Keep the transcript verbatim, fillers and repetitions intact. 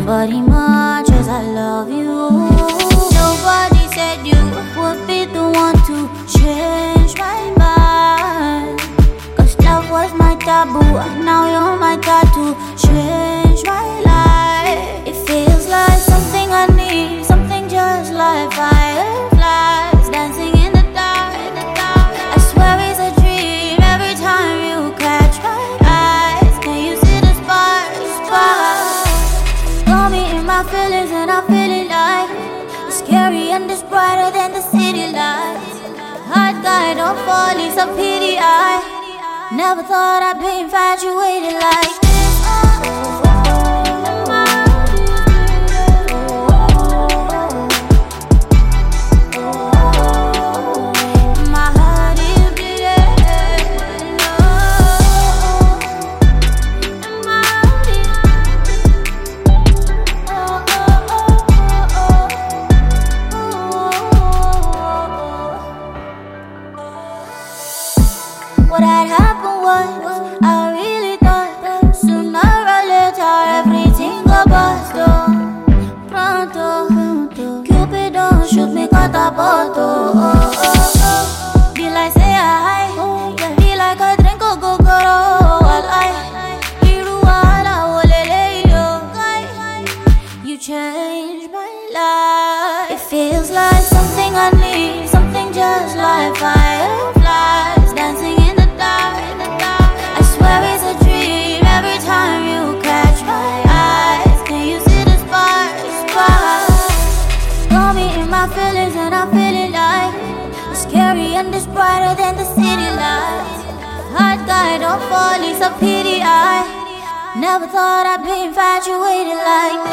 somebody much as I love you. Nobody said you would be the one to change my mind, 'cause love was my taboo, now you're my tattoo. Change my life. It feels like something I need, something just like fireflies dancing in the dark. I swear it's a dream every time you catch my eyes. Can you see the sparks? Sparks got me in my feelings and I feel it like it's scary and it's brighter than the city lights. Hot guy, don't fall, it's a pity. I never thought I'd be infatuated like this. My heart is bleeding. My heart is what had happened was, I really thought sooner or later everything got bust. Oh, pronto, Cupid don't shoot me catapoto. Oh, oh, oh. Be like say hi, be like I drink a go-go. I Iruala wolele yo. You changed my life. It feels like something I need, something just like fireflies dancing in the dark. I swear it's a dream every time you catch my eyes. Can you see the sparks? Sparks got me in my feelings and I feel it like it's scary and it's brighter than the city lights. Hot guy, don't fall, it's a pity. I never thought I'd be infatuated like